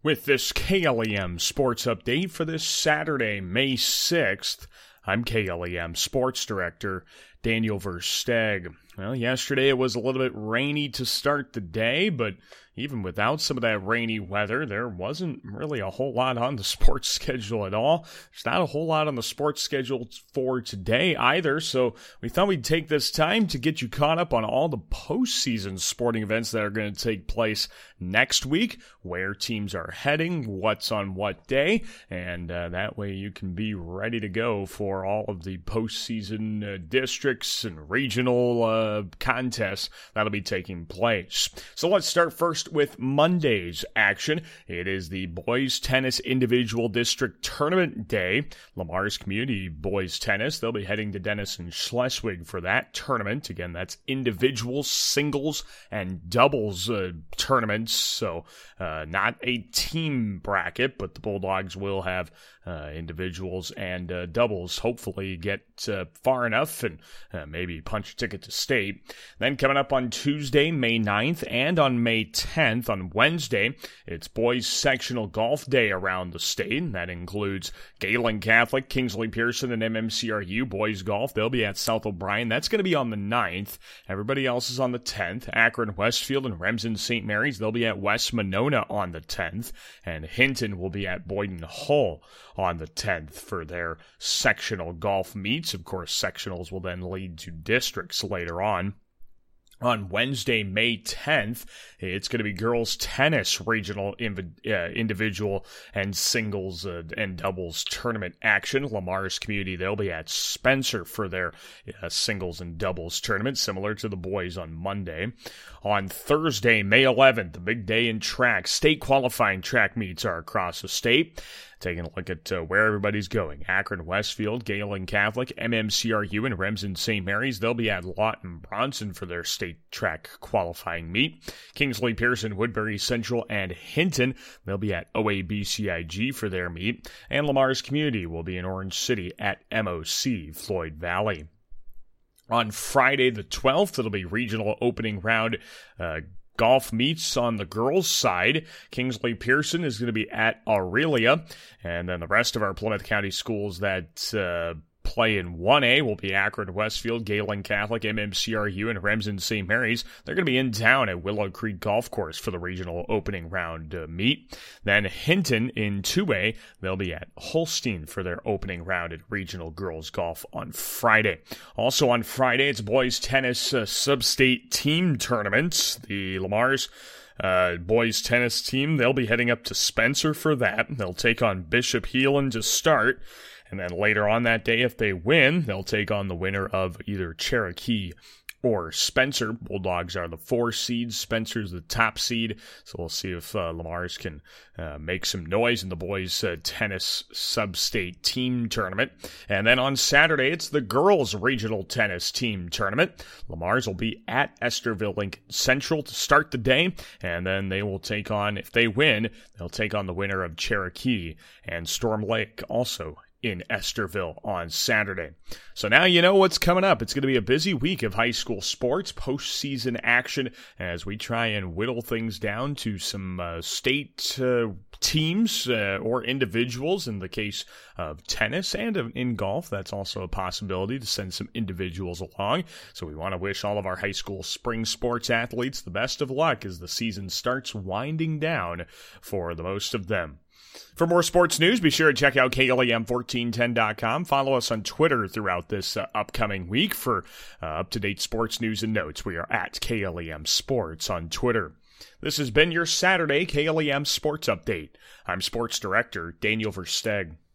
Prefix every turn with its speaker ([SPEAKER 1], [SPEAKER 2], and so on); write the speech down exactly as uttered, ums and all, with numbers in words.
[SPEAKER 1] With this K L E M Sports Update for this Saturday, May sixth, I'm K L E M Sports Director Daniel Versteg. Well, yesterday it was a little bit rainy to start the day, but even without some of that rainy weather, there wasn't really a whole lot on the sports schedule at all. There's not a whole lot on the sports schedule for today either, so we thought we'd take this time to get you caught up on all the postseason sporting events that are going to take place next week, where teams are heading, what's on what day, and uh, that way you can be ready to go for all of the postseason uh, districts and regional uh, contests that'll be taking place. So let's start first with Monday's action. It is the Boys Tennis Individual District Tournament Day. Lamar's Community Boys Tennis, they'll be heading to Denison Schleswig for that tournament. Again, that's individuals, singles, and doubles uh, tournaments, so uh, not a team bracket, but the Bulldogs will have uh, individuals and uh, doubles, hopefully get uh, far enough and uh, maybe punch a ticket to state. Then coming up on Tuesday, May ninth, and on May tenth, on Wednesday, it's Boys Sectional Golf Day around the state, and that includes Galen Catholic, Kingsley Pearson, and M M C R U Boys Golf. They'll be at South O'Brien. That's going to be on the ninth. Everybody else is on the tenth. Akron Westfield and Remsen Saint Mary's, they'll be at West Monona on the tenth, and Hinton will be at Boyden Hull on the tenth for their sectional golf meets. Of course, sectionals will then lead to districts later on. On Wednesday, May tenth, it's going to be girls tennis regional inv- uh, individual and singles uh, and doubles tournament action. Lamar's Community, they'll be at Spencer for their uh, singles and doubles tournament, similar to the boys on Monday. On Thursday, May eleventh, the big day in track. State qualifying track meets are across the state. Taking a look at uh, where everybody's going. Akron Westfield, Galen Catholic, M M C R U, and Remsen Saint Mary's. They'll be at Lawton Bronson for their state track qualifying meet. Kingsley Pearson, Woodbury Central, and Hinton. They'll be at O A B C I G for their meet. And Lamar's Community will be in Orange City at M O C, Floyd Valley. On Friday the twelfth, it'll be regional opening round uh, golf meets on the girls' side. Kingsley Pearson is going to be at Aurelia, and then the rest of our Plymouth County schools that uh, play in one A will be Akron Westfield, Galen Catholic, M M C R U, and Remsen Saint Mary's. They're going to be in town at Willow Creek Golf Course for the regional opening round uh, meet. Then Hinton in two A, they'll be at Holstein for their opening round at regional girls golf on Friday. Also on Friday, it's boys tennis uh, sub-state team tournaments. The Lamar's Uh, boys tennis team, they'll be heading up to Spencer for that. They'll take on Bishop Heelan to start. And then later on that day, if they win, they'll take on the winner of either Cherokee or Spencer. Bulldogs are the four seeds. Spencer's the top seed. So we'll see if uh, Lamar's can uh, make some noise in the boys' uh, tennis sub-state team tournament. And then on Saturday, it's the girls' regional tennis team tournament. Lamar's will be at Estherville Lincoln Central to start the day. And then they will take on, if they win, they'll take on the winner of Cherokee and Storm Lake also in Estherville on Saturday. So now you know what's coming up. It's going to be a busy week of high school sports, postseason action, as we try and whittle things down to some uh, state uh, teams uh, or individuals in the case of tennis, and in golf. That's also a possibility to send some individuals along. So we want to wish all of our high school spring sports athletes the best of luck as the season starts winding down for the most of them. For more sports news, be sure to check out K L E M fourteen ten dot com. Follow us on Twitter throughout this uh, upcoming week for uh, up-to-date sports news and notes. We are at K L E M Sports on Twitter. This has been your Saturday K L E M Sports Update. I'm Sports Director Daniel Versteg.